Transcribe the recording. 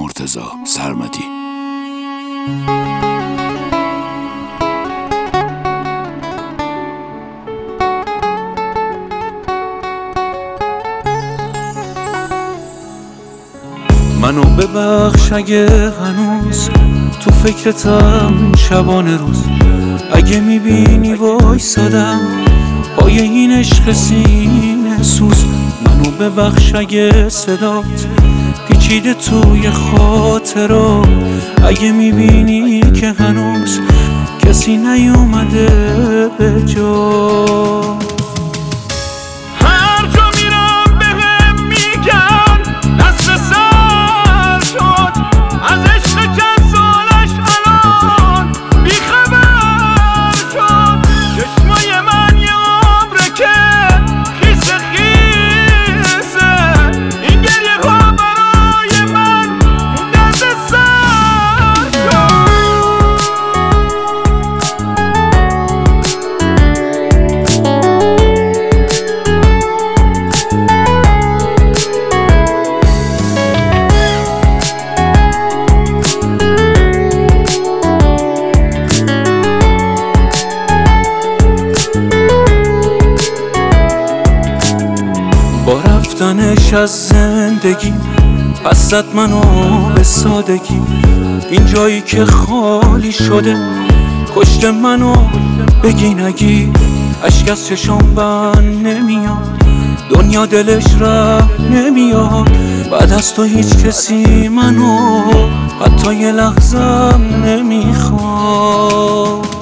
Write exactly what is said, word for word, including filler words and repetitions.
مرتضی سرمدی. منو ببخش اگه هنوز تو فکرتم شبانه روز، اگه میبینی وایسادم پای این عشق سینه سوز. منو ببخش اگه صدات پیچیده توی خاطرات، اگه میبینی که هنوز کسی نیومده به جا. با رفتنش از زندگی پس زد منو به سادگی، این جایی که خالی شده کشته منو بگی نگی. اشک از چشام بند نمیاد، دنیا دلش رحم نمیاد، بعد از تو هیچ کسی منو حتی یه لحظم نمیخواد.